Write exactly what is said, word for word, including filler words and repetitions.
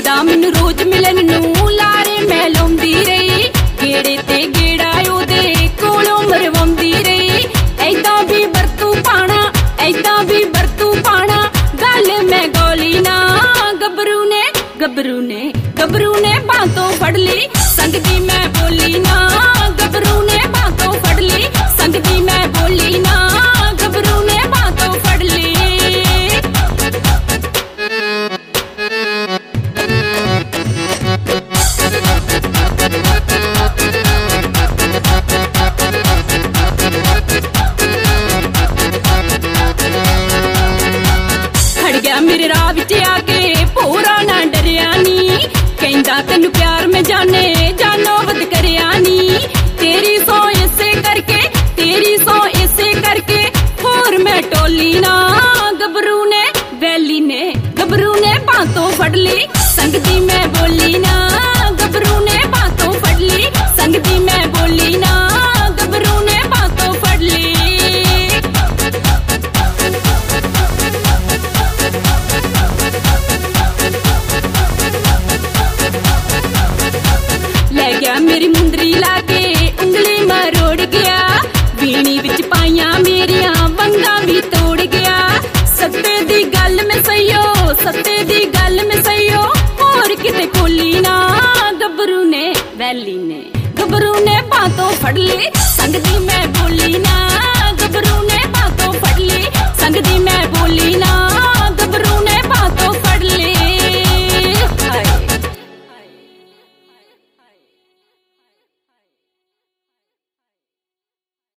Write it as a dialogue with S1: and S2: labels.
S1: कहंदा मैनू रोज मिलन नू लारे मैं लाउंदी रही, गेड़े ते गेड़ा ओदे कोलों मरवाउंदी रही। ऐदां भी बरतू पाना, ऐदां भी बरतू पाना, गल मैं गौली ना। गबरू ने गबरू ने गबरू ने बातों फड़ ली, संगदी मैं बोली ना। गबरू ने बातों फड़ ली, संगदी मैं बोली ना। गबरू ने बातों फड़ ली। खड़ गया मेरे राह विच आके पूरा ना डरिया नी, कहंदा तैनू प्यार में जाने जानो वध करया नी। तेरी सौ इसे करके, तेरी सौ इसे करके, होर मैं टोली ना। गबरू ने वैली ने गबरू ने बातों फड़ ली, संगदी मैं बोली ना। गबरू ने बातों फड़ ली, संगदी मैं बोली ना। गबरू ने बातों फड़ ली। ले गया मेरी मुंदरी लाके उंगली मरोड़ गया, वीणी विच पाइयां मेरियां वंगां भी तोड़ गया। सत्ते दी गल में सईयो, सत्ते दी गल में सईयो, होर किते कोली ना। गबरू ने वैली ने गबरू ने बातों फड़ ली, संगदी